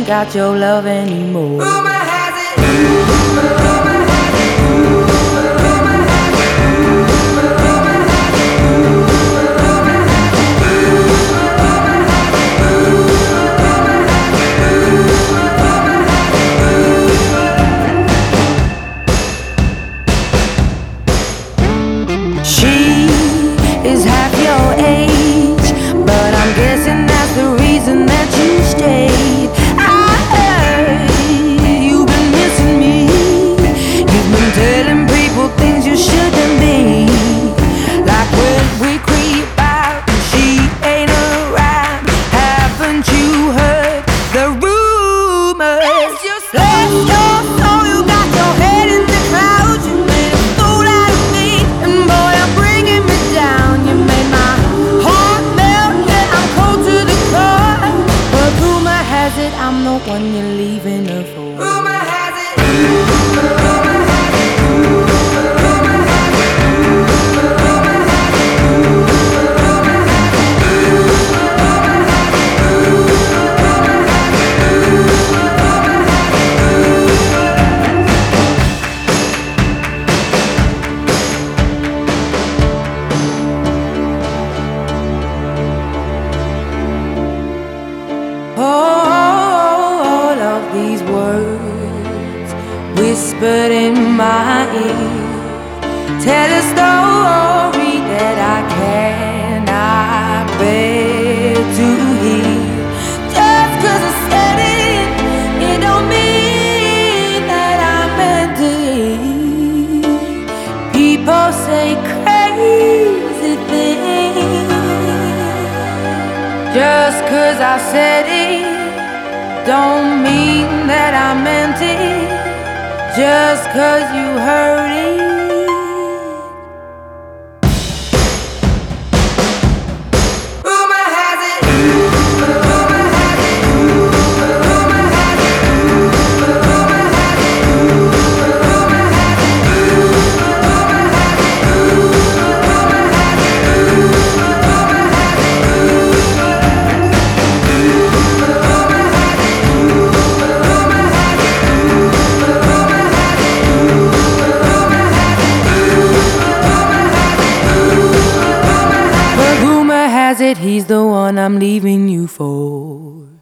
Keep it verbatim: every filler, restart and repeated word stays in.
ain't got your love anymore. Rumor has it. Rumor has it. She is half your age, but I'm guessing that's the reason that you stayed. I heard you've been missing me. You've been telling people things you shouldn't be. Like when we creep out and she ain't around. Haven't you heard the rumors? Let's just let your soul, you got your head in the clouds. You made a fool out of me, and boy, I'm bringing me down. You made my heart melt, yeah, I'm cold to the core. But rumor has it I'm the one you're leaving her for. Rumor has it. Rumor has it. All of these words whispered in my ear tell a story that I cannot bear to hear. Just 'cause I said it, it don't mean that I meant it. People say crazy things. Just 'cause I said it don't mean that I meant it. Just 'cause you heard it. Rumor has it. Rumor has it. Rumor has it. Rumor has it. Rumor has it. Rumor has it. Rumor has it. But rumor has it he's the one I'm leaving you for.